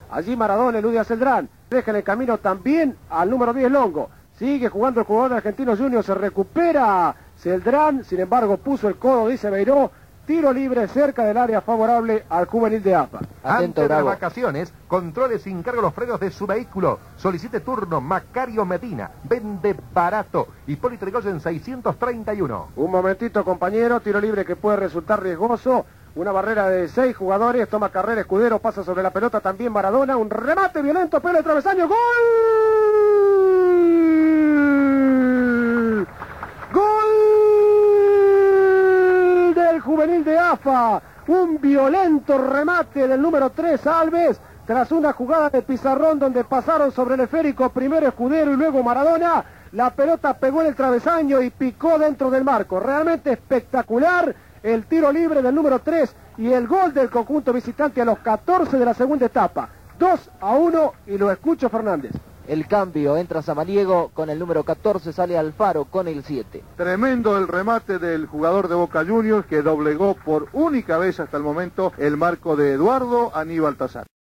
Allí Maradona elude a Celdrán. Deja en el camino también al número 10 Longo. Sigue jugando el jugador de Argentinos Juniors. Se recupera Celdrán. Sin embargo, puso el codo, dice Beiró. Tiro libre cerca del área favorable al juvenil de AFA. Antes de las vacaciones, controle sin cargo los frenos de su vehículo. Solicite turno Macario Medina. Vende barato. Hipólito Yrigoyen 631. Un momentito, compañero. Tiro libre que puede resultar riesgoso. Una barrera de 6 jugadores. Toma carrera Escudero. Pasa sobre la pelota también Maradona. Un remate violento. Pelo de travesaño. ¡Gol! ¡Gol! Juvenil de AFA, un violento remate del número 3 Alves, tras una jugada de pizarrón donde pasaron sobre el esférico primero Escudero y luego Maradona. La pelota pegó en el travesaño y picó dentro del marco. Realmente espectacular el tiro libre del número 3 y el gol del conjunto visitante a los 14 de la segunda etapa. 2-1 y lo escucho Fernández. El cambio, entra Samaniego con el número 14, sale Alfaro con el 7. Tremendo el remate del jugador de Boca Juniors que doblegó por única vez hasta el momento el marco de Eduardo Aníbal Tazar.